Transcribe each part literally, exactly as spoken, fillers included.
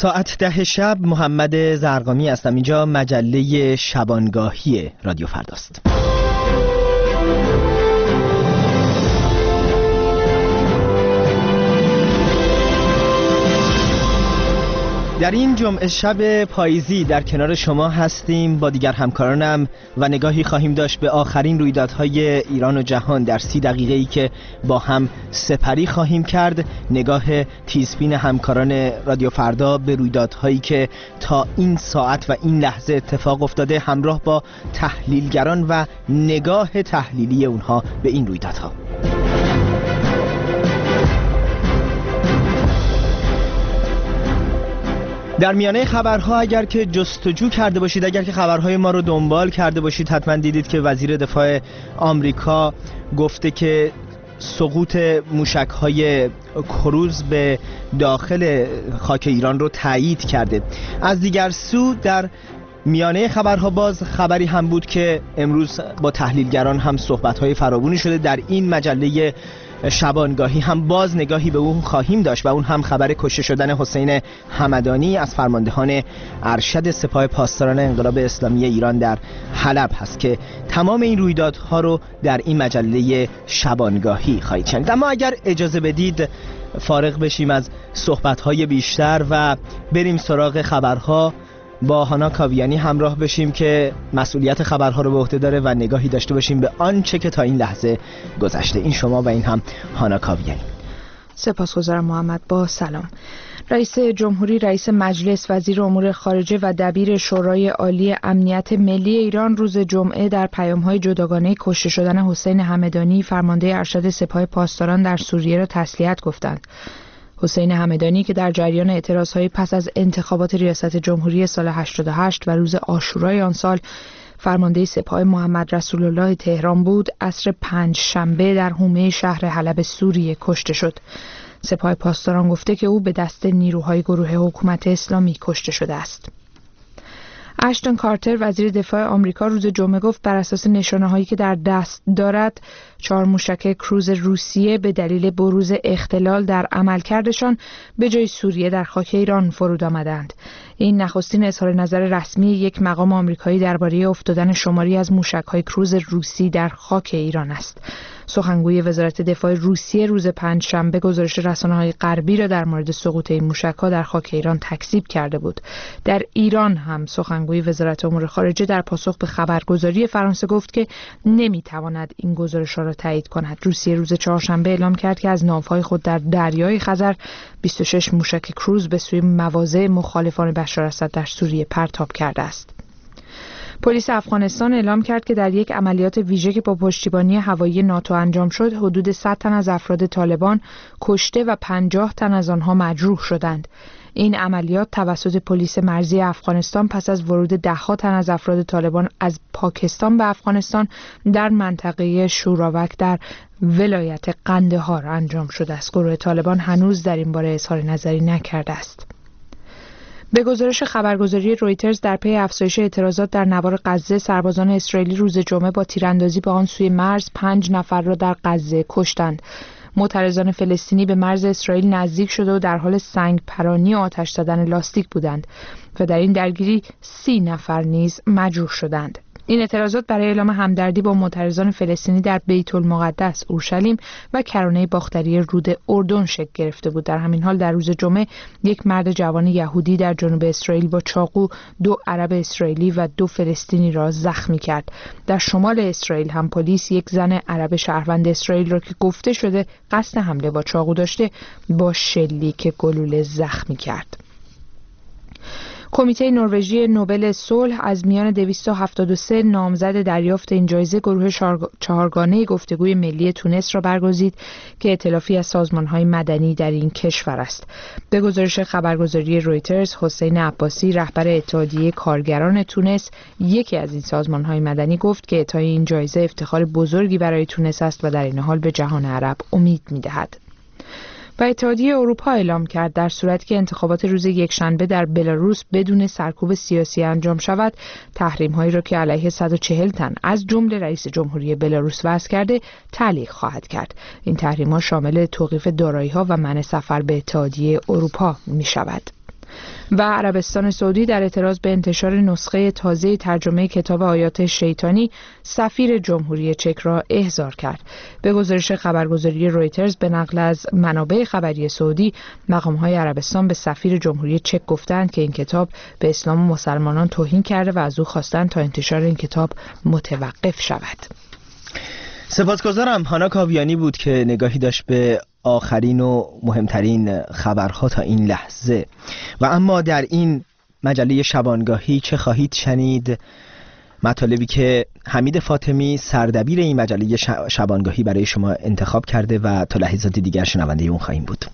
ساعت ده شب محمد زرقامی هستم. اینجا مجله شبانگاهی رادیو فرداست. در این جمعه شب پاییزی در کنار شما هستیم با دیگر همکارانم و نگاهی خواهیم داشت به آخرین رویدادهای ایران و جهان در سی دقیقه‌ای که با هم سپری خواهیم کرد. نگاه تیزبین همکاران رادیو فردا به رویدادهایی که تا این ساعت و این لحظه اتفاق افتاده، همراه با تحلیلگران و نگاه تحلیلی اونها به این رویدادها. در میانه خبرها اگر که جستجو کرده باشید، اگر که خبرهای ما رو دنبال کرده باشید، حتما دیدید که وزیر دفاع آمریکا گفته که سقوط موشک‌های کروز به داخل خاک ایران رو تایید کرده. از دیگر سو در میانه خبرها باز خبری هم بود که امروز با تحلیلگران هم صحبت‌های فراوانی شده. در این مجله شبانگاهی هم باز نگاهی به اون خواهیم داشت و اون هم خبر کشته شدن حسین همدانی از فرماندهان ارشد سپاه پاسداران انقلاب اسلامی ایران در حلب هست که تمام این رویدادها رو در این مجله شبانگاهی خواهید شنید. اما اگر اجازه بدید فارغ بشیم از صحبت‌های بیشتر و بریم سراغ خبرها، با هانا کاویانی همراه بشیم که مسئولیت خبرها رو به عهده داره و نگاهی داشته باشیم به آنچه که تا این لحظه گذشته. این شما و این هم هانا کاویانی. سپاسگزارم محمد. با سلام. رئیس جمهوری، رئیس مجلس، وزیر امور خارجه و دبیر شورای عالی امنیت ملی ایران روز جمعه در پیام‌های جداگانه کشته شدن حسین همدانی فرمانده ارشد سپاه پاسداران در سوریه را تسلیت گفتند. حسین همدانی که در جریان اعتراضهای پس از انتخابات ریاست جمهوری سال هشتاد و هشت و روز عاشورای آن سال فرمانده سپاه محمد رسول الله تهران بود، عصر پنج شنبه در حومه شهر حلب سوریه کشته شد. سپاه پاسداران گفته که او به دست نیروهای گروه حکومت اسلامی کشته شده است. اشتون کارتر وزیر دفاع آمریکا روز جمعه گفت بر اساس نشانه‌هایی که در دست دارد چهار موشک کروز روسیه به دلیل بروز اختلال در عملکردشان به جای سوریه در خاک ایران فرود آمدند. این نخستین اظهار نظر رسمی یک مقام آمریکایی درباره افتادن شماری از موشک‌های کروز روسی در خاک ایران است. سخنگوی وزارت دفاع روسیه روز پنجشنبه گزارش رسانه‌های غربی را در مورد سقوط این موشک‌ها در خاک ایران تکذیب کرده بود. در ایران هم سخنگوی وزارت امور خارجه در پاسخ به خبرگزاری فرانسه گفت که نمی‌تواند این گزارش‌ها را تایید کند. روسیه روز چهارشنبه اعلام کرد که از ناوهای خود در دریای خزر بیست و شش موشک کروز به سوی مواضع مخالفان بشار اسد در سوریه پرتاب کرده است. پلیس افغانستان اعلام کرد که در یک عملیات ویژه که با پشتیبانی هوایی ناتو انجام شد، حدود صد تن از افراد طالبان کشته و پنجاه تن از آنها مجروح شدند. این عملیات توسط پلیس مرزی افغانستان پس از ورود ده‌ها تن از افراد طالبان از پاکستان به افغانستان در منطقه شوراوک در ولایت قندهار انجام شده است. گروه طالبان هنوز در این باره اظهار نظری نکرده است. به گزارش خبرگزاری رویترز در پی افزایش اعتراضات در نوار غزه، سربازان اسرائیلی روز جمعه با تیراندازی به آن سوی مرز پنج نفر را در غزه کشتند. معترضان فلسطینی به مرز اسرائیل نزدیک شده و در حال سنگ پرانی و آتش زدن لاستیک بودند و در این درگیری سی نفر نیز مجروح شدند. این اعتراضات برای اعلام همدردی با معترضان فلسطینی در بیت المقدس، اورشلیم و کرانه باختری رود اردن شکل گرفته بود. در همین حال در روز جمعه یک مرد جوان یهودی در جنوب اسرائیل با چاقو دو عرب اسرائیلی و دو فلسطینی را زخمی کرد. در شمال اسرائیل هم پلیس یک زن عرب شهروند اسرائیل را که گفته شده قصد حمله با چاقو داشته با شلیک گلوله زخمی کرد. کمیته نروژی نوبل صلح از میان دویست و هفتاد و سه نامزد دریافت این جایزه گروه چهارگانه گفتگوی ملی تونس را برگزید که ائتلافی از سازمان‌های مدنی در این کشور است. به گزارش خبرگزاری رویترز، حسین عباسی رهبر اتحادیه کارگران تونس، یکی از این سازمان‌های مدنی، گفت که اعطای این جایزه افتخار بزرگی برای تونس است و در این حال به جهان عرب امید می‌دهد. و اتحادیه اروپا اعلام کرد در صورتی که انتخابات روز یکشنبه در بلاروس بدون سرکوب سیاسی انجام شود، تحریم‌هایی را که علیه صد و چهل تن از جمله رئیس جمهوری بلاروس وضع کرده تعلیق خواهد کرد. این تحریم‌ها شامل توقیف دارایی‌ها و منع سفر به اتحادیه اروپا می‌شود. و عربستان سعودی در اعتراض به انتشار نسخه تازه ترجمه کتاب آیات شیطانی سفیر جمهوری چک را احضار کرد. به گزارش خبرگزاری رویترز به نقل از منابع خبری سعودی، مقام‌های عربستان به سفیر جمهوری چک گفتند که این کتاب به اسلام و مسلمانان توهین کرده و از او خواستند تا انتشار این کتاب متوقف شود. سپاسگزارم. هانا کاویانی بود که نگاهی داشت به آخرین و مهمترین خبرها تا این لحظه. و اما در این مجله شبانگاهی چه خواهید شنید؟ مطالبی که حمید فاطمی سردبیر این مجله شبانگاهی برای شما انتخاب کرده و تا لحظات دیگر شنونده اون خواهیم بود.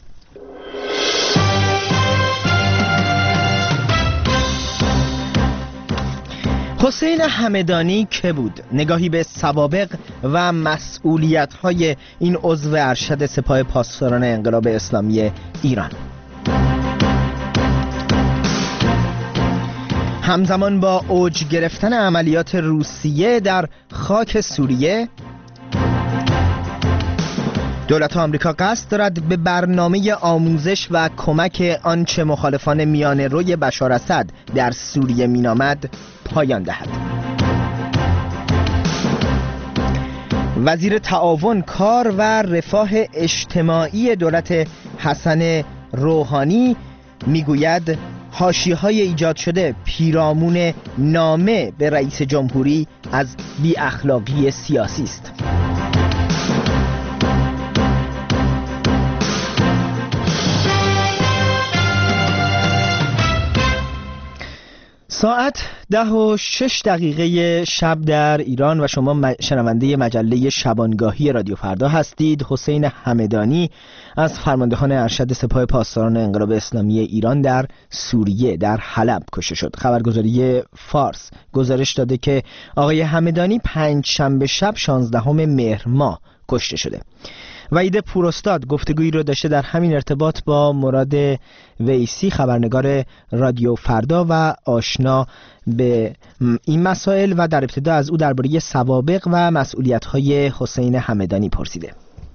حسین همدانی که بود؟ نگاهی به سوابق و مسئولیت‌های این عضو ارشد سپاه پاسداران انقلاب اسلامی ایران. همزمان با اوج گرفتن عملیات روسیه در خاک سوریه، دولت آمریکا قصد دارد به برنامه آموزش و کمک آنچه مخالفان میانه روی بشار اسد در سوریه مینامد پایان دهد. وزیر تعاون، کار و رفاه اجتماعی دولت حسن روحانی میگوید حاشیه‌های ایجاد شده پیرامون نامه به رئیس جمهوری از بی اخلاقی سیاسی است. ساعت ده و شش دقیقه شب در ایران و شما شنونده مجله شبانگاهی رادیو فردا هستید. حسین همدانی از فرماندهان ارشد سپاه پاسداران انقلاب اسلامی ایران در سوریه در حلب کشته شد. خبرگزاری فارس گزارش داده که آقای همدانی پنج شنبه شب شانزدهم مهر ماه کشته شده. وحید پوراستاد گفتگویی رو داشته در همین ارتباط با مراد ویسی، خبرنگار رادیو فردا و آشنا به این مسائل، و در ابتدا از او درباره سوابق و مسئولیت‌های حسین همدانی پرسیده.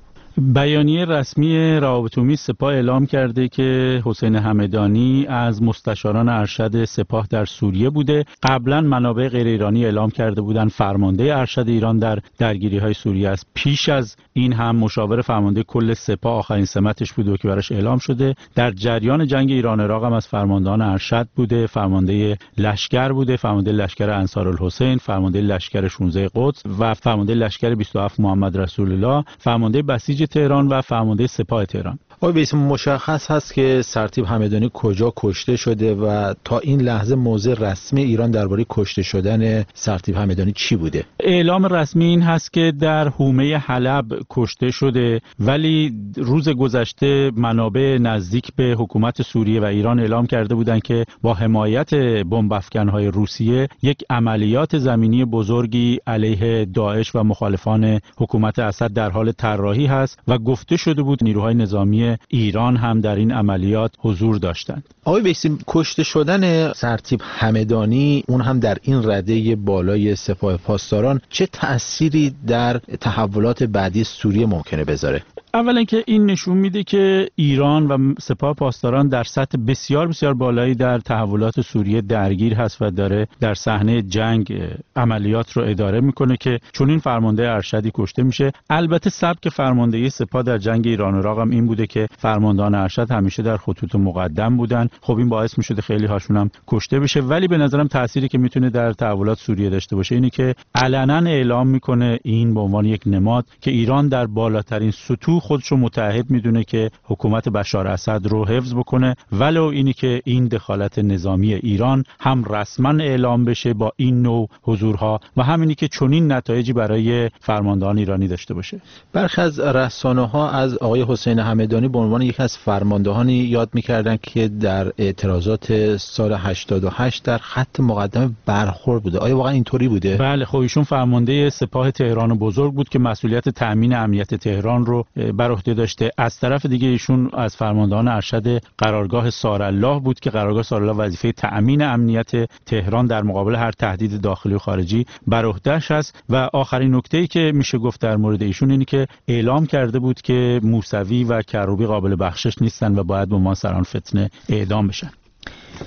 بیانیه رسمی روابط عمومی سپاه اعلام کرده که حسین همدانی از مستشاران ارشد سپاه در سوریه بوده. قبلا منابع غیر ایرانی اعلام کرده بودند فرمانده ارشد ایران در درگیری‌های سوریه است. پیش از این هم مشاور فرمانده کل سپاه آخرین سمتش بوده که براش اعلام شده. در جریان جنگ ایران عراق هم از فرماندهان ارشد بوده، فرمانده لشکر بوده، فرمانده لشکر انصارالحسین، فرمانده لشکر شانزده قدس و فرمانده لشکر بیست و هفت محمد رسول الله، فرمانده بسیج تهران و فرمانده سپاه تهران. آقای بیس، مشخص هست که سرتیپ همدانی کجا کشته شده و تا این لحظه موضع رسمی ایران درباره کشته شدن سرتیپ همدانی چی بوده؟ اعلام رسمی این هست که در حومه حلب کشته شده، ولی روز گذشته منابع نزدیک به حکومت سوریه و ایران اعلام کرده بودند که با حمایت بمب افکن‌های روسیه یک عملیات زمینی بزرگی علیه داعش و مخالفان حکومت اسد در حال طراحی هست و گفته شده بود نیروهای نظامی ایران هم در این عملیات حضور داشتند. آقای بیسی، کشته شدن سرتیپ همدانی، اون هم در این رده بالای سپاه پاسداران، چه تأثیری در تحولات بعدی سوریه ممکنه بذاره؟ اولا که این نشون میده که ایران و سپاه پاسداران در سطح بسیار بسیار بالایی در تحولات سوریه درگیر هست و داره در صحنه جنگ عملیات رو اداره میکنه که چون این فرمانده ارشدی کشته میشه. البته سبک فرماندهی سپاه در جنگ ایران و عراق هم این بوده که فرماندهان ارشد همیشه در خطوط مقدم بودن. خب این باعث میشده خیلی هاشون هم کشته بشه، ولی به نظرم تأثیری که میتونه در تحولات سوریه داشته باشه اینه که علنا اعلام میکنه این به عنوان یک نماد که ایران در بالاترین سطوح خودش رو متعهد میدونه که حکومت بشار اسد رو حفظ بکنه، ولو اینی که این دخالت نظامی ایران هم رسما اعلام بشه با این نوع حضورها و همینی که چنین نتایجی برای فرماندهان ایرانی داشته باشه. برخی از رسانه‌ها از آقای حسین همدانی به عنوان یکی از فرماندهانی یاد می‌کردن که در اعتراضات سال هشتاد و هشت در خط مقدم برخورد بوده. آیا واقعا اینطوری بوده؟ بله، خب ایشون فرمانده سپاه تهران بزرگ بود که مسئولیت تامین امنیت تهران رو بر عهده داشته. از طرف دیگه ایشون از فرماندهان ارشد قرارگاه سارالله بود که قرارگاه سارالله وظیفه تامین امنیت تهران در مقابل هر تهدید داخلی و خارجی بر عهده‌اش است. و آخرین نکته‌ای که میشه گفت در مورد ایشون اینه که اعلام کرده بود که موسوی و کروبی قابل بخشش نیستن و باید به عنوان سران فتنه اعدام بشن.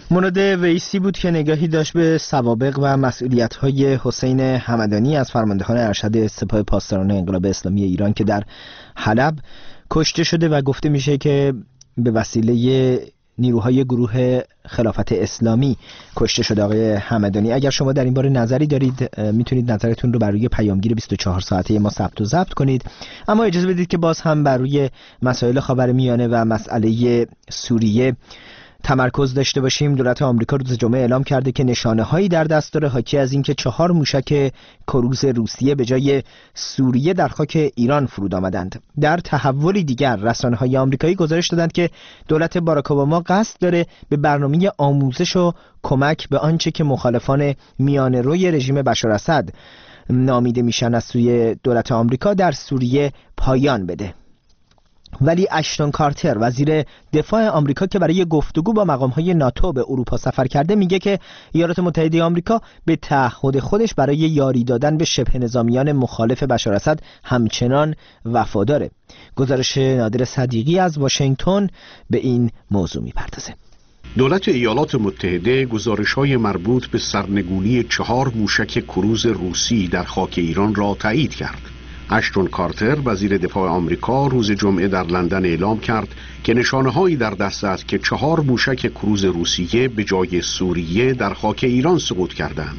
مورد ویسی بود که نگاهی داشت به سوابق و مسئولیت‌های حسین همدانی از فرماندهان ارشد سپاه پاسداران انقلاب اسلامی ایران که در حلب کشته شده و گفته میشه که به وسیله نیروهای گروه خلافت اسلامی کشته شده آقای همدانی. اگر شما در این باره نظری دارید میتونید نظرتون رو بر روی پیامگیر بیست و چهار ساعته ما ثبت و ضبط کنید. اما اجازه بدید که باز هم بر روی مسائل خاورمیانه و مسئله سوریه تمرکز داشته باشیم. دولت آمریکا روز جمعه اعلام کرده که نشانه هایی در دست داره حاکی از اینکه چهار موشک کروز روسیه به جای سوریه در خاک ایران فرود آمدند. در تحولی دیگر رسانه های آمریکایی گزارش دادند که دولت باراک اوباما قصد داره به برنامه آموزش و کمک به آنچه که مخالفان میانه روی رژیم بشار اسد نامیده میشن از سوی دولت آمریکا در سوریه پایان بده. ولی اشتون کارتر وزیر دفاع آمریکا که برای گفتگو با مقام‌های ناتو به اروپا سفر کرده میگه که ایالات متحده آمریکا به تعهد خودش برای یاری دادن به شبه نظامیان مخالف بشار اسد همچنان وفاداره. گزارش نادر صدیقی از واشنگتن به این موضوع میپردازه. دولت ایالات متحده گزارش‌های مربوط به سرنگونی چهار موشک کروز روسی در خاک ایران را تایید کرد. اشتون کارتر وزیر دفاع آمریکا روز جمعه در لندن اعلام کرد که نشانه‌هایی در دست است که چهار موشک کروز روسیه به جای سوریه در خاک ایران سقوط کردند.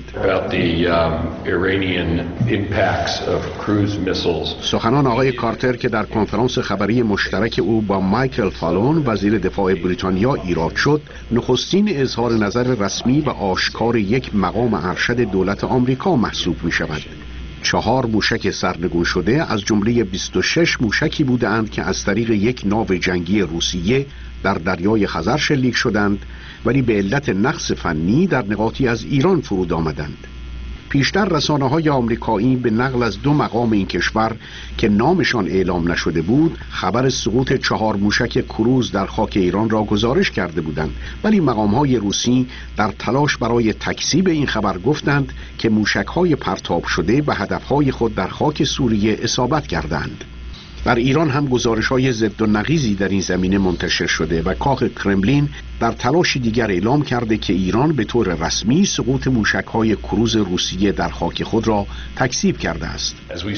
سخنان آقای کارتر که در کنفرانس خبری مشترک او با مایکل فالون وزیر دفاع بریتانیا ایراد شد، نخستین اظهار نظر رسمی و آشکار یک مقام ارشد دولت آمریکا محسوب می‌شود. چهار موشک سرنگون شده از جمله بیست و شش موشکی بودند که از طریق یک ناو جنگی روسیه در دریای خزر شلیک شدند ولی به علت نقص فنی در نقاطی از ایران فرود آمدند. پیشتر رسانه‌های آمریکایی به نقل از دو مقام این کشور که نامشان اعلام نشده بود خبر سقوط چهار موشک کروز در خاک ایران را گزارش کرده بودند، ولی مقام‌های روسی در تلاش برای تکذیب این خبر گفتند که موشک‌های پرتاب شده به هدف‌های خود در خاک سوریه اصابت کردند. در ایران هم گزارش‌های ضد و نقیضی در این زمینه منتشر شده و کاخ کرملین در تلاشی دیگر اعلام کرده که ایران به طور رسمی سقوط موشک‌های کروز روسیه در خاک خود را تکذیب کرده است.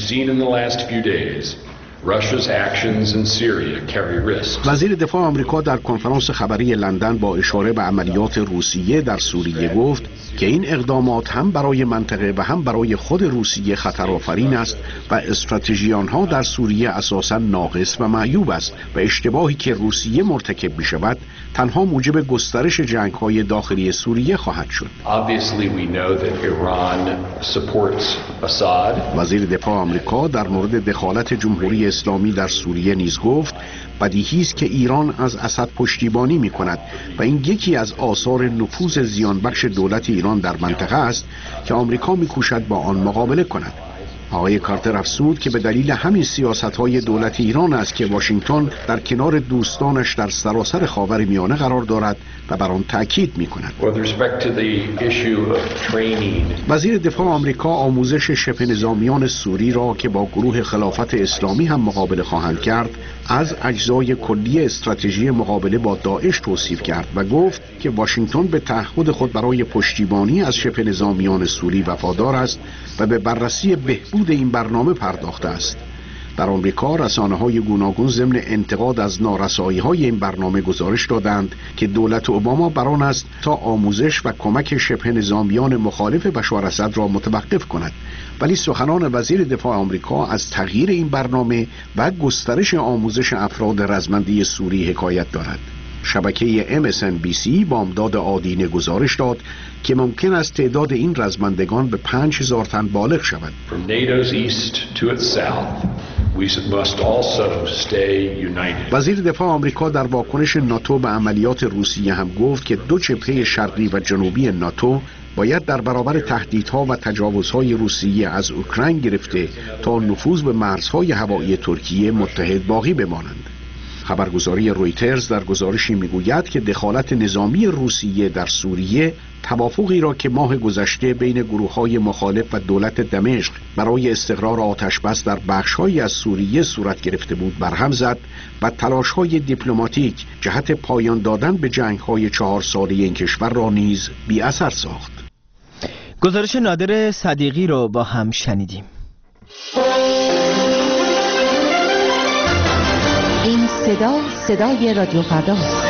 وزیر دفاع آمریکا در کنفرانس خبری لندن با اشاره به عملیات روسیه در سوریه گفت که این اقدامات هم برای منطقه و هم برای خود روسیه خطرآفرین است و استراتژی آنها در سوریه اساساً ناقص و معیوب است و اشتباهی که روسیه مرتکب می شود تنها موجب گسترش جنگ‌های داخلی سوریه خواهد شد. وزیر دفاع آمریکا در مورد دخالت جمهوری اسلامی در سوریه نیز گفت بدیهی است که ایران از اسد پشتیبانی می کند و این یکی از آثار نفوذ زیانبخش دولت ایران در منطقه است که آمریکا می کوشد با آن مقابله کند. آقای کارتر افزود که به دلیل همین سیاست‌های دولت ایران است که واشنگتن در کنار دوستانش در سراسر خاورمیانه قرار دارد و بر آن تأکید می‌کند. وزیر دفاع آمریکا آموزش شبه نظامیان سوری را که با گروه خلافت اسلامی هم مقابله خواهند کرد از اجزای کلی استراتژی مقابله با داعش توصیف کرد و گفت که واشنگتن به تعهد خود برای پشتیبانی از شبه نظامیان سوری وفادار است و به بررسی بهبود این برنامه پرداخته است. در آمریکا رسانه‌های گوناگون ضمن انتقاد از نارسایی‌های این برنامه گزارش دادند که دولت اوباما بر آن است تا آموزش و کمک شبه نظامیان مخالف بشار اسد را متوقف کند، ولی سخنان وزیر دفاع آمریکا از تغییر این برنامه و گسترش آموزش افراد رزمنده سوری حکایت دارد. شبکه ام اس ان بی سی با امداد آدینه گزارش داد که ممکن است تعداد این رزمندگان به پنج هزار تن بالغ شود. وزیر دفاع آمریکا در واکنش ناتو به عملیات روسیه هم گفت که دو جبهه شرقی و جنوبی ناتو باید در برابر تهدیدها و تجاوزهای روسیه از اوکراین گرفته تا نفوذ به مرزهای هوایی ترکیه متحد باقی بمانند. خبرگزاری رویترز در گزارشی میگوید که دخالت نظامی روسیه در سوریه توافقی را که ماه گذشته بین گروه‌های مخالف و دولت دمشق برای استقرار آتش‌بس در بخش‌هایی از سوریه صورت گرفته بود برهم زد و تلاش‌های دیپلماتیک جهت پایان دادن به جنگ‌های چهار ساله این کشور را نیز بی اثر ساخت. گزارش نادر صدیقی رو با هم شنیدیم. این صدا صدای رادیو فردا است.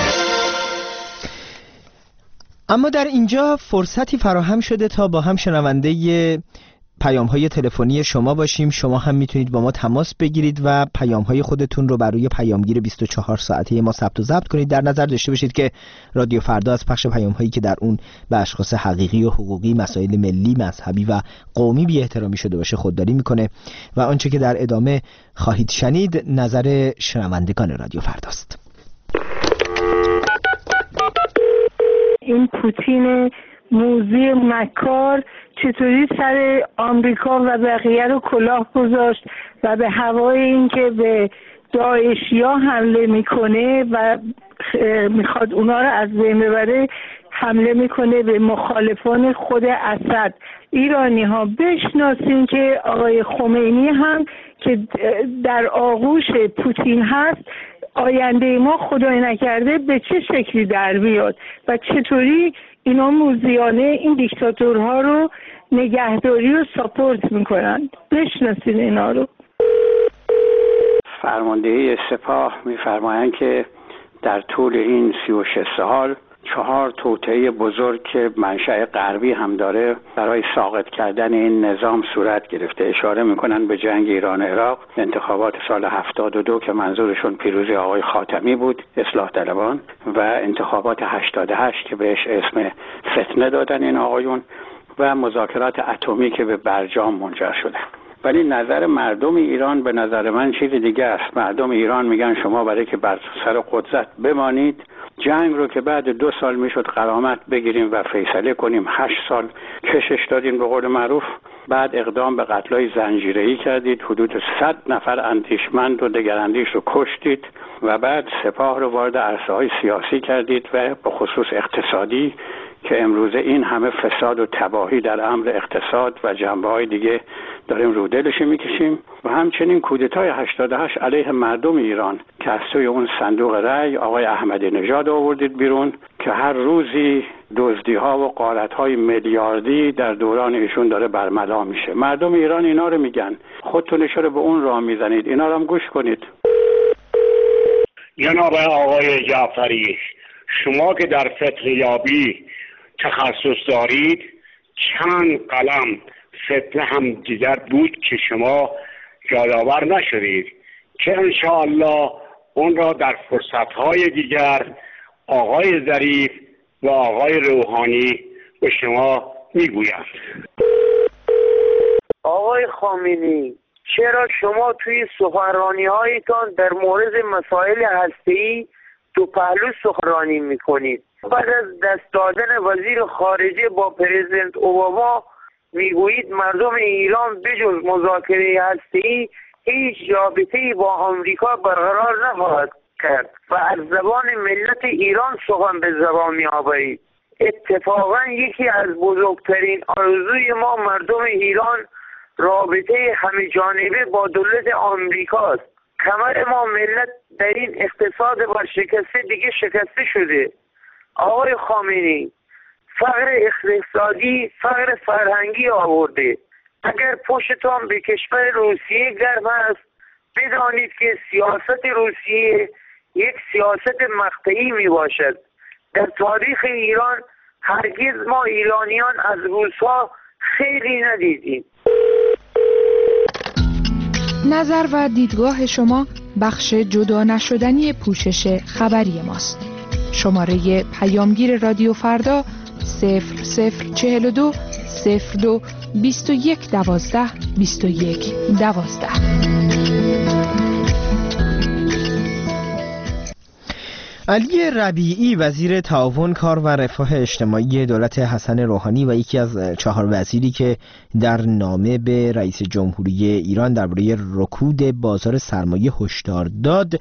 اما در اینجا فرصتی فراهم شده تا با هم شنونده پیام‌های تلفنی شما باشیم. شما هم میتونید با ما تماس بگیرید و پیام‌های خودتون رو بر روی پیامگیر بیست و چهار ساعته ما ثبت و ضبط کنید. در نظر داشته باشید که رادیو فردا از پخش پیام‌هایی که در اون به اشخاص حقیقی و حقوقی، مسائل ملی، مذهبی و قومی بی‌احترامی شده باشه خودداری میکنه و آنچه که در ادامه خواهید شنید نظر شنوندگان رادیو فرداست. این پوتین موذی مکار چطوری سر آمریکا و بقیه رو کلاه گذاشت و به هوای اینکه به داعشیا حمله میکنه و میخواد اونا رو از بین ببره حمله میکنه به مخالفان خود اسد. ایرانی ها بشناسین که آقای خمینی هم که در آغوش پوتین هست آینده ما خدای نکرده به چه شکلی در بیاد و چطوری اینا موذیانه این دیکتاتورها رو نگهداری و ساپورت میکنن. بشناسین اینا رو. فرماندهی سپاه میفرمایند که در طول این سی و شش سال چهار توطئه بزرگ که منشأ غربی هم داره برای ساقط کردن این نظام صورت گرفته. اشاره میکنن به جنگ ایران عراق، انتخابات سال هفتاد و دو که منظورشون پیروزی آقای خاتمی بود، اصلاح طلبان، و انتخابات هشتاد و هشت که بهش اسم فتنه دادن این آقایون، و مذاکرات اتمی که به برجام منجر شده. ولی نظر مردم ایران به نظر من چیز دیگه است. مردم ایران میگن شما برای که بر سر قدرت بمانید، جنگ رو که بعد دو سال میشد غرامت بگیریم و فیصله کنیم، هشت سال کشش دادین به قول معروف. بعد اقدام به قتلای زنجیره‌ای کردید، حدود صد نفر اندیشمند و دگراندیش رو کشتید و بعد سپاه رو وارد عرصه‌های سیاسی کردید و به خصوص اقتصادی که امروزه این همه فساد و تباهی در امر اقتصاد و جنبه‌های دیگه داریم رو دلش میکشیم. و همچنین کودتای هشتاد و هشت علیه مردم ایران که از توی اون صندوق رأی آقای احمدی نژاد آوردید بیرون که هر روزی دزدی‌ها و غارت‌های میلیاردی در دوران ایشون داره برملا میشه. مردم ایران اینا رو میگن، خودتون چرا به اون راه میزنید؟ اینا رو هم گوش کنید. جناب آقای جعفری، شما که در فتنه‌یابی تخصص دارید، چند قلم فتنه هم دیگر بود که شما یادآور نشدید که انشاءالله اون را در فرصتهای دیگر آقای ظریف و آقای روحانی به شما میگویند. آقای خامنه‌ای، چرا شما توی سخنرانی هایتان در مورد مسائل هسته‌ای دو پهلو سخنرانی میکنید؟ بعد از دست دادن وزیر خارجه با پرزیدنت اوباما میگویید مردم ایران بجز مذاکره هسته‌ای هیچ رابطه‌ای با آمریکا برقرار نخواهد کرد و از زبان ملت ایران سخن به زبان می‌آورید. اتفاقا یکی از بزرگترین آرزوی ما مردم ایران رابطه همه جانبه با دولت آمریکاست. کمر ما ملت در این اقتصاد ورشکسته دیگه شکسته شده. آقای خامنه‌ای، فقر اقتصادی فقر فرهنگی آورده. اگر پشتان به کشور روسیه گرم است، بدانید که سیاست روسیه یک سیاست مقطعی می باشد. در تاریخ ایران هرگز ما ایرانیان از روس‌ها خیلی ندیدیم. نظر و دیدگاه شما بخش جدا نشدنی پوشش خبری ماست. شماره پیامگیر رادیو فردا صفر صفر چهل و دو صفر دو بیست و یک دوازده بیست و یک دوازده. علی ربیعی وزیر تعاون کار و رفاه اجتماعی دولت حسن روحانی و یکی از چهار وزیری که در نامه به رئیس جمهوری ایران درباره رکود بازار سرمایه هشدار داد،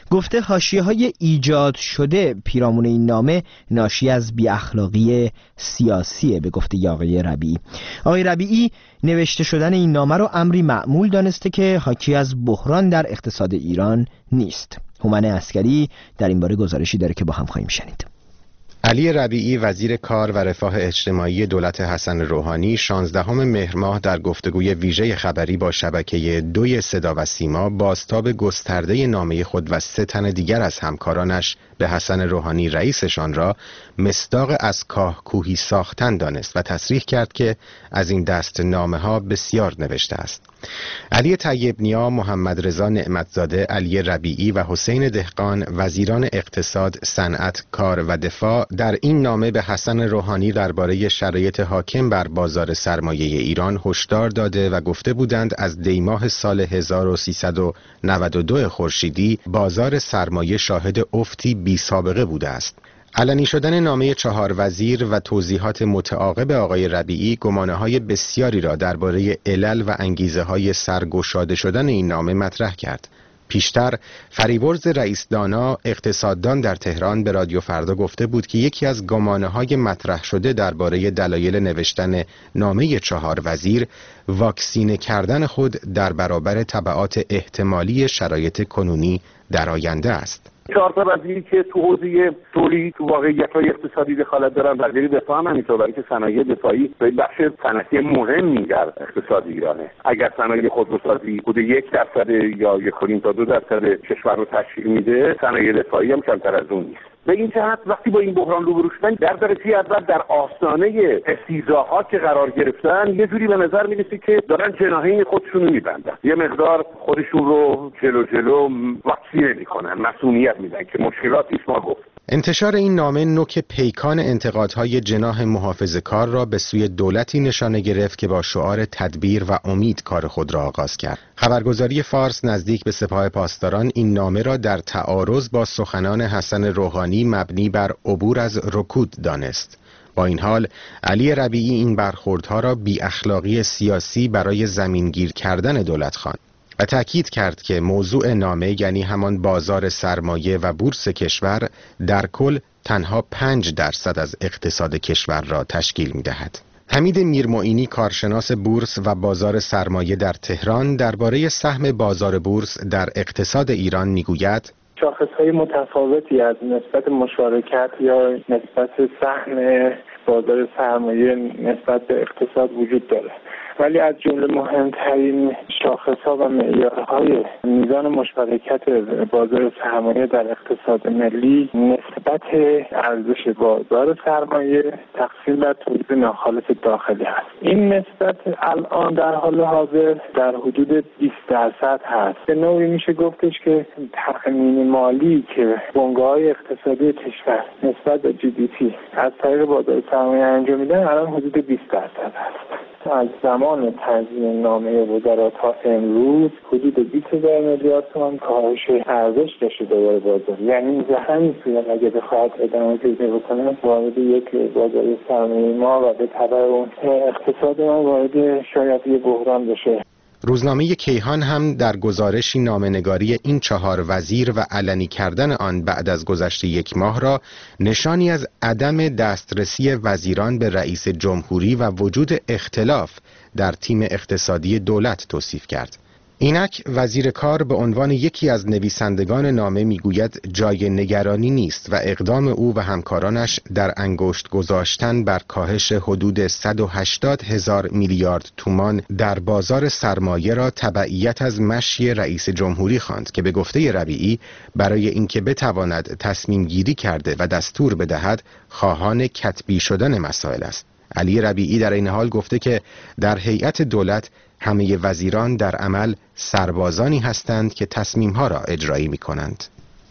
گفته حاشیه‌های ایجاد شده پیرامون این نامه ناشی از بی‌اخلاقی سیاسیه. به گفته آقای ربیعی، آقای ربیعی نوشته شدن این نامه رو امری معمول دانسته که حاکی از بحران در اقتصاد ایران نیست. هومن عسکری در این باره گزارشی داره که با هم خواهیم شنید. علی ربیعی وزیر کار و رفاه اجتماعی دولت حسن روحانی شانزدهم مهر ماه در گفتگوی ویژه خبری با شبکه دوی صدا و سیما بازتاب گسترده نامه خود و سه تن دیگر از همکارانش به حسن روحانی رئیسشان را مصداق از کاه کوهی ساختن دانست و تصریح کرد که از این دست نامه ها بسیار نوشته است. علی طیب نیا، محمد رضا نعمتزاده، علی ربیعی و حسین دهقان وزیران اقتصاد، صنعت، کار و دفاع در این نامه به حسن روحانی درباره شرایط حاکم بر بازار سرمایه ایران هشدار داده و گفته بودند از دیماه سال هزار و سیصد و نود و دو خورشیدی بازار سرمایه شاهد افتی بی سابقه بوده است. علنی شدن نامه چهار وزیر و توضیحات متعاقب آقای ربیعی گمانه‌های بسیاری را درباره علل و انگیزه‌های سرگشاده شدن این نامه مطرح کرد. پیشتر فریبرز رئیس دانا اقتصاددان در تهران به رادیو فردا گفته بود که یکی از گمانه‌های مطرح شده درباره دلایل نوشتن نامه چهار وزیر واکسینه کردن خود در برابر تبعات احتمالی شرایط کنونی در آینده است. چهار تا وزیری که تو حوزه تولید تو واقعیت‌های اقتصادی دخالت دارن، وزیر دفاع هم همینطور، برای که صنایع دفاعی به بخش صنعتی مهمی در اقتصاد ایرانه. اگر صنایع خودروسازی حدود یک درصد یا یک و نیم تا دو درصد کشور رو تشکیل میده، صنایع دفاعی هم کمتر از اون نیست. به این جهت وقتی با این بحران روبرو شدن در درجه اول در آستانه استیضاح‌ها که قرار گرفتن، یه جوری به نظر میرسه که دارن جناحین خودشون رو میبندن، یه مقدار خودشون رو جلو جلو واکسینه میکنن، مسئولیت میدن که مشکلاتی ما گفت. انتشار این نامه نوک پیکان انتقادهای جناح محافظه‌کار را به سوی دولتی نشانه گرفت که با شعار تدبیر و امید کار خود را آغاز کرد. خبرگزاری فارس نزدیک به سپاه پاسداران این نامه را در تعارض با سخنان حسن روحانی مبنی بر عبور از رکود دانست. با این حال علی ربیعی این برخوردها را بی اخلاقی سیاسی برای زمینگیر کردن دولت خواند و تأکید کرد که موضوع نامه یعنی همان بازار سرمایه و بورس کشور در کل تنها پنج درصد از اقتصاد کشور را تشکیل می دهد. حمید میرمعینی کارشناس بورس و بازار سرمایه در تهران درباره سهم بازار بورس در اقتصاد ایران میگوید: شاخص‌های متفاوتی از نسبت مشارکت یا نسبت سهم بازار سرمایه نسبت به اقتصاد وجود داره، ولی از جمله مهمترین شاخص‌ها و معیارهای میزان مشارکت بازار سرمایه در اقتصاد ملی نسبت ارزش بازار سرمایه تقسیم بر تولید ناخالص داخلی هست. این نسبت الان در حال حاضر در حدود بیست درصد هست. به نوعی میشه گفتش که تأمین مالی که بنگاه‌های اقتصادی کشور نسبت به جی دی پی از طریق بازار سرمایه انجام میدن الان حدود بیست درصد هست. از زمان تنظیم نامه وزرا تا امروز حدود بیست هزار میلیارد تومان کاهش ارزش داشته دوباره بازار، یعنی زحمتی که اگه بخواد ادامه پیدا بکنه وارد یک بازار سرمایه ما و به تبع اون اقتصاد ما وارد شاید یه بحران بشه. روزنامه کیهان هم در گزارشی نامه‌نگاری این چهار وزیر و علنی کردن آن بعد از گذشت یک ماه را نشانی از عدم دسترسی وزیران به رئیس جمهوری و وجود اختلاف در تیم اقتصادی دولت توصیف کرد. اینک وزیر کار به عنوان یکی از نویسندگان نامه میگوید جای نگرانی نیست و اقدام او و همکارانش در انگشت گذاشتن بر کاهش حدود صد و هشتاد هزار میلیارد تومان در بازار سرمایه را تبعیت از مشی رئیس جمهوری خواند که به گفته ربیعی برای اینکه بتواند تصمیم گیری کرده و دستور بدهد خواهان کتبی شدن مسائل است. علی ربیعی در این حال گفته که در هیئت دولت همه وزیران در عمل سربازانی هستند که تصمیم‌ها را اجرایی می‌کنند.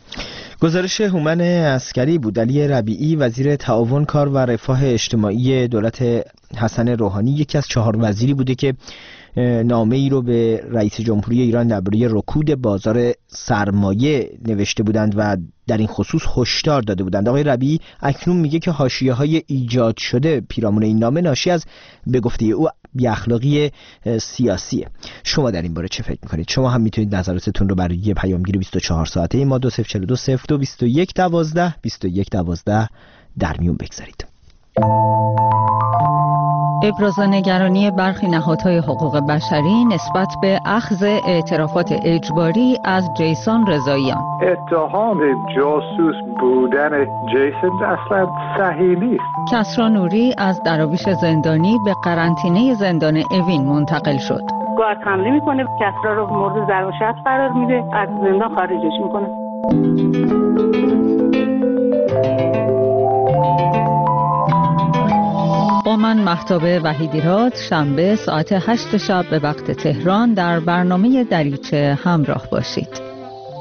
گزارش هومن عسکری بود. علی ربیعی وزیر تعاون کار و رفاه اجتماعی دولت حسن روحانی یکی از چهار وزیری بوده که نامه ای رو به رئیس جمهوری ایران درباره رکود بازار سرمایه نوشته بودند و در این خصوص هشدار داده بودند. آقای ربیعی اکنون میگه که حاشیه‌های ایجاد شده پیرامون این نامه ناشی از به گفته او بی اخلاقی سیاسیه. شما در این باره چه فکر میکنید؟ شما هم میتونید نظراتتون رو برای پیامگیر بیست و چهار ساعته ما دو صفر چهار دو صفر دو بیست و یک دوازده بیست و یک دوازده در میون بگذارید. ابراز نگرانی برخی نهادهای حقوق بشری نسبت به اخذ اعترافات اجباری از جیسون رضاییان. اتهام جاسوس بودن جیسون اصلا صحیح نیست. کسری نوری از دراویش زندانی به قرنطینه زندان اوین منتقل شد. گارد حمله میکنه، کسری رو مورد ضرب و شتم قرار میده، از زندان خارجش میکنه. با من مهتاب وحیدیراد شنبه ساعت هشت شب به وقت تهران در برنامه دریچه همراه باشید.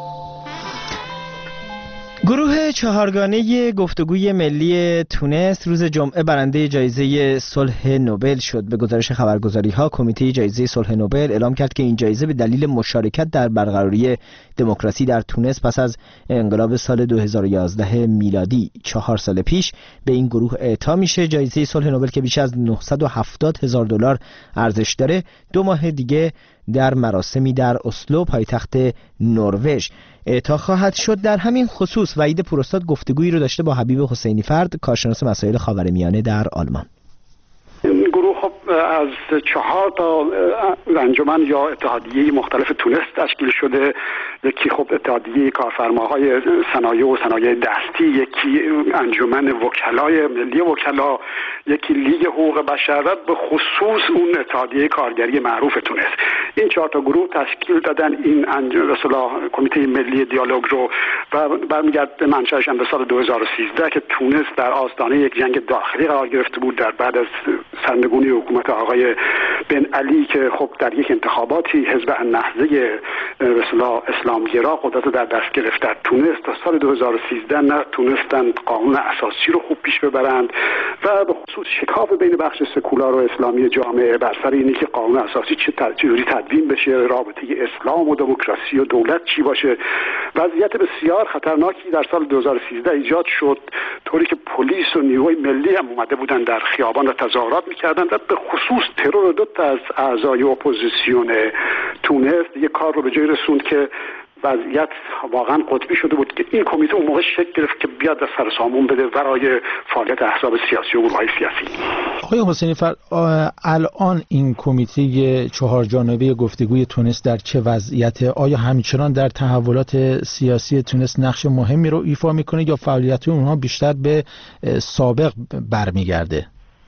گروه چهارگانه گفتگوی ملی تونس روز جمعه برنده جایزه صلح نوبل شد. به گزارش خبرگزاری‌ها کمیته جایزه صلح نوبل اعلام کرد که این جایزه به دلیل مشارکت در برقراری دموکراسی در تونس پس از انقلاب سال دو هزار و یازده میلادی چهار سال پیش به این گروه اعطا میشه. جایزه صلح نوبل که بیش از نهصد و هفتاد هزار دلار ارزش داره دو ماه دیگه در مراسمی در اسلو پایتخت نروژ اعطا خواهد شد. در همین خصوص وحید پوراستاد گفتگویی رو داشته با حبیب حسینی فرد، کارشناس مسائل خاورمیانه در آلمان. این گروه خب از چهار تا انجمن یا اتحادیه مختلف تونس تشکیل شده. یکی خب اتحادیه کارفرماهای صنایع و صنایع دستی، یکی انجمن وکلای ملی وکلا، یکی لیگ حقوق بشر و به خصوص اون اتحادیه کارگری معروف تونس. این چهار تا گروه تشکیل دادن این اصطلاح کمیته ملی دیالوگ رو و برمیگرده به منشأش به سال دو هزار و سیزده که تونس در آستانه یک جنگ داخلی قرار گرفته بود در بعد از سرنگونی حکومت آقای بن علی که خب در یک انتخاباتی حزب النهضه به اصطلاح اسلامگرا قدرت در دست گرفت در تونس. تا سال دو هزار و سیزده نه تونستند قانون اساسی رو خوب پیش ببرند و به خصوص شکاف بین بخش سکولار و اسلامی جامعه بر سر اینه که قانون اساسی چه جوری تدوین بشه، رابطه اسلام و دموکراسی و دولت چی باشه. وضعیت بسیار خطرناکی در سال دو هزار و سیزده ایجاد شد، طوری که پلیس و نیروی ملی هم اومده بودن در خیابان و تظاهرات می‌کردند و به خصوص ترور دو تا از اعضای اپوزیسیون تونس دیگه کار رو به جای رسوند که وضعیت واقعا قطبی شده بود که این کمیته اون موقع شکل گرفت که بیاد از سر سامون بده برای فعالیت احزاب سیاسی و گروه‌های سیاسی. آقای حسینی فر الان این کمیته چهار جانبه گفتگوی تونس در چه وضعیت؟ آیا همچنان در تحولات سیاسی تونس نقش مهمی رو ایفا میکنه یا فعالیت اونها بیشتر به سابق برمیگرده؟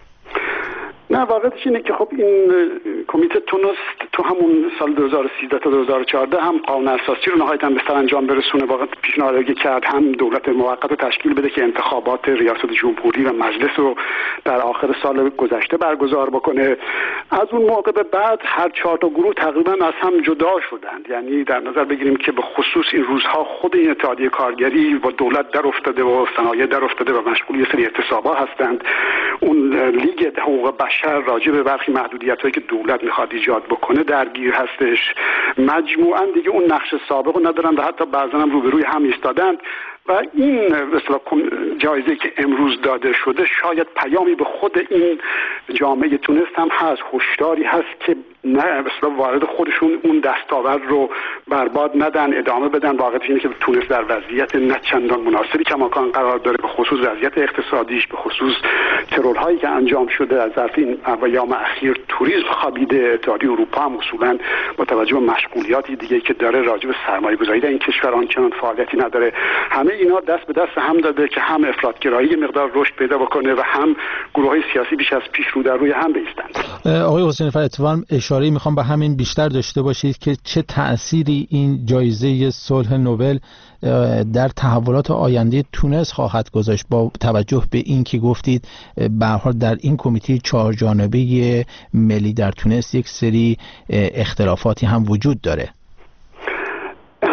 نه، واقعیتش اینه که خب این کمیته تونس تو همون سال دو هزار و سیزده تا دو هزار و چهارده هم قانون اساسی رو نهایتاً به سرانجام برسونه، واقعا پیشنهاد کرد هم دولت موقت رو تشکیل بده که انتخابات ریاست جمهوری و مجلس رو در آخر سال گذشته برگزار بکنه. از اون موقع به بعد هر چهار تا گروه تقریبا از هم جدا شدند. یعنی در نظر بگیریم که به خصوص این روزها خود این اتحادیه کارگری و دولت در افتاده و صنایع در افتاده و مشغول یه سری اعتصابات هستند. اون لیگ حقوق بشر راجع به برخی محدودیت‌هایی که دولت می‌خواد ایجاد بکنه درگیر هستش. مجموعاً دیگه اون نقش سابق رو ندارن و حتی بعضا هم روبروی هم ایستادند و این مثلا جایزه که امروز داده شده شاید پیامی به خود این جامعه تونس هم هست، هشداری هست که نه مثلا وارد خودشون اون دستاورد رو برباد ندن، ادامه بدن. واقعیت اینه که تونس در وضعیت نه چندان مناسبی کماکان قرار داره، به خصوص وضعیت اقتصادیش، به خصوص ترورهایی که انجام شده از طرف این ایام اخیر توریسم خوابیده. اتحادیه اروپا هم اصولا با توجه به مشغولیاتی دیگه که داره راجع به سرمایه‌گذاری در این کشور آنچنان فعالیتی نداره. همه اینا دست به دست هم داده که هم افراطگرایی مقدار رشد پیدا بکنه و هم گروه‌های سیاسی بیش از پیش رو در روی هم بایستند. آقای حسینی فر اتفاقاً اشاره میخوام به همین بیشتر داشته باشید که چه تأثیری این جایزه صلح نوبل در تحولات آینده تونس خواهد گذاشت با توجه به این که گفتید به هر حال در این کمیته چهار جانبه ملی در تونس یک سری اختلافاتی هم وجود داره.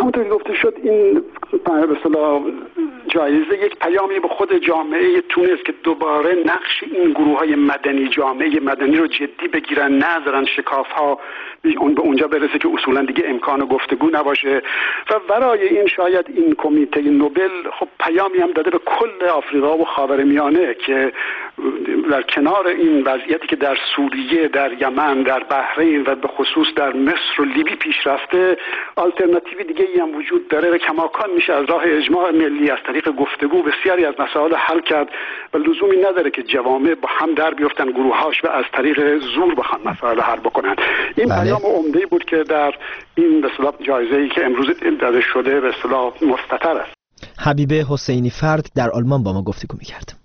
همونطور که گفته شد این به اصطلاح جایزه یک پیامی به خود جامعه تونس که دوباره نقش این گروه های مدنی، جامعه مدنی رو جدی بگیرن، نذارن شکاف ها اون به اونجا برسه که اصولا دیگه امکان گفتگو نباشه. و برای این شاید این کمیته نوبل خب پیامی هم داده به کل آفریقا و خاورمیانه که در کنار این وضعیتی که در سوریه، در یمن، در بحرین و به خصوص در مصر و لیبی پیش رفته، آلترناتیوی دیگه ای هم وجود داره و کماکان میشه از راه اجماع ملی از طریق گفتگو بسیاری از مسائل حل کرد و لزومی نداره که جوامع با هم در بیفتن گروهاش و از طریق زور بخوان مسائل حل بکنن. این بله. پیام عمده‌ای بود که در این به اصطلاح جایزه‌ای که امروز داده شده به اصطلاح مستتر است. حبیبه حسینی فرد در آلمان با ما گفتگو می‌کرد.